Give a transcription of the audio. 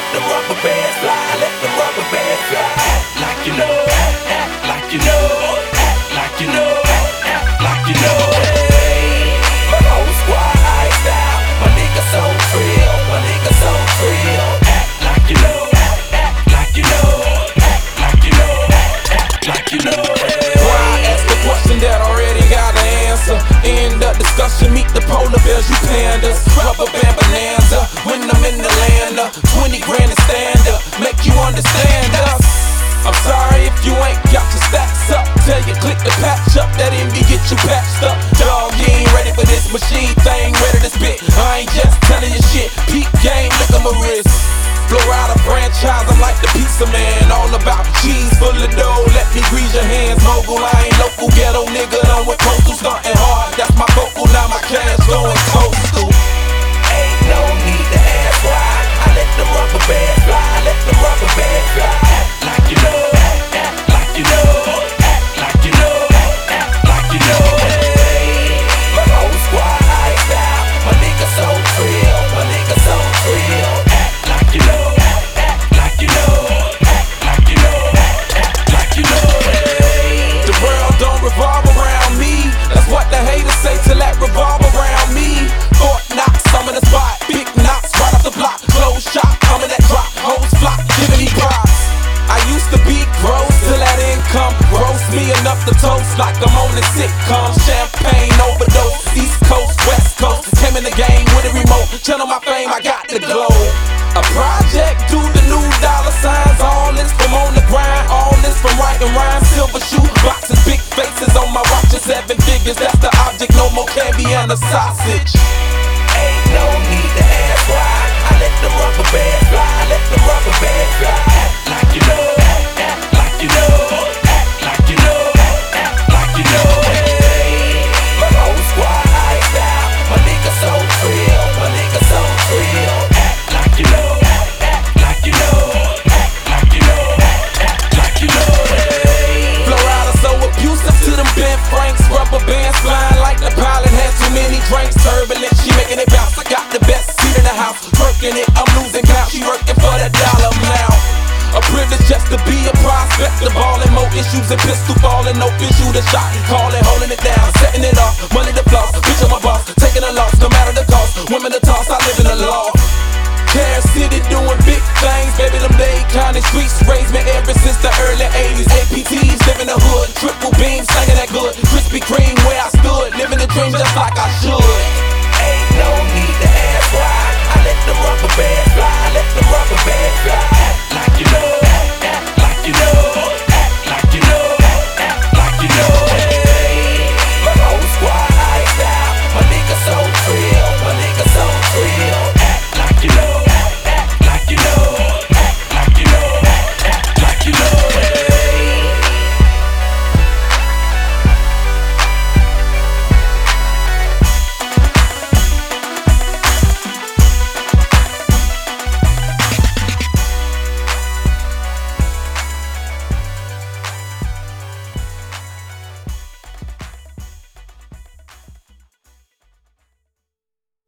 let the rubber bands fly, let the rubber bands fly. Act like you know, act like you know, act like you know, act like you know. Hey, my whole squad iced out, my niggas so real, my niggas so real. Act like you know, act like you know, act like you know, act like you know. Why ask a question that already got an answer? End of discussion, meet the polar bears, you pandas. Rubber band bonanza, when I'm in the land of 20 grand and stand up, make you understand us. I'm sorry if you ain't got your stacks up. Tell you click the patch up, that MB get you patched up. Dog, you ain't ready for this machine thing, ready to spit. I ain't just telling you shit, peak game, look at my wrist. Blow out a franchise, I'm like the pizza man. All about cheese full of dough, let me grease your hands. Mogul, I ain't local, ghetto nigga, done with coastal. Stuntin' hard, that's my focal, now my cash going coastal. Ain't no need to ask why, I let the rubber band fly, let the rubber band fly. Act like you know, act like you know, act like you know, act like you know. Hey, my whole squad iced out, my niggas so real, my niggas so real. Act like you know, act like you know, act like you know, act like you know. Hey, The world don't revolve around me, that's what the haters say till that revolve around me. Fort Knox, I'm in the spot, big knocks right off the block. Close shop, I'm in that drop, hoes flock, giving me props. I used to be gross till that income gross me enough to toast like I'm on the sitcom. Champagne overdose, East Coast, West Coast. Came in the game with a remote, channel my fame, I got the glow. A project, do the new dollar signs. All this from on the grind, all this from writing rhymes. Silver shoe boxes, big faces on my watches, 7 figures, that's the object. No more caviar and a sausage. ain't no need to ask why, I let the rubber band fly, let the rubber band fly. Act like you know, act like you know, act like you know, act like you know. Hey, my whole squad iced out, my niggas so real, my niggas so real. Act like you know, act like you know, act like you know, act like you know. Hey, Florida so abusive to them Ben Franks. Rubber bands flying like the pilot had too many drinks. Turbulent, she making it bounce. I got the best seat in the house. Working it, I'm losing count. She working for that dollar now. A privilege just to be a prospect. The ballin', more issues and pistol ballin'. No fish, shoot a shot. Callin', holding it down, setting it off. Money to floss, bitch on my boss. Taking a loss, no matter the cost. Women to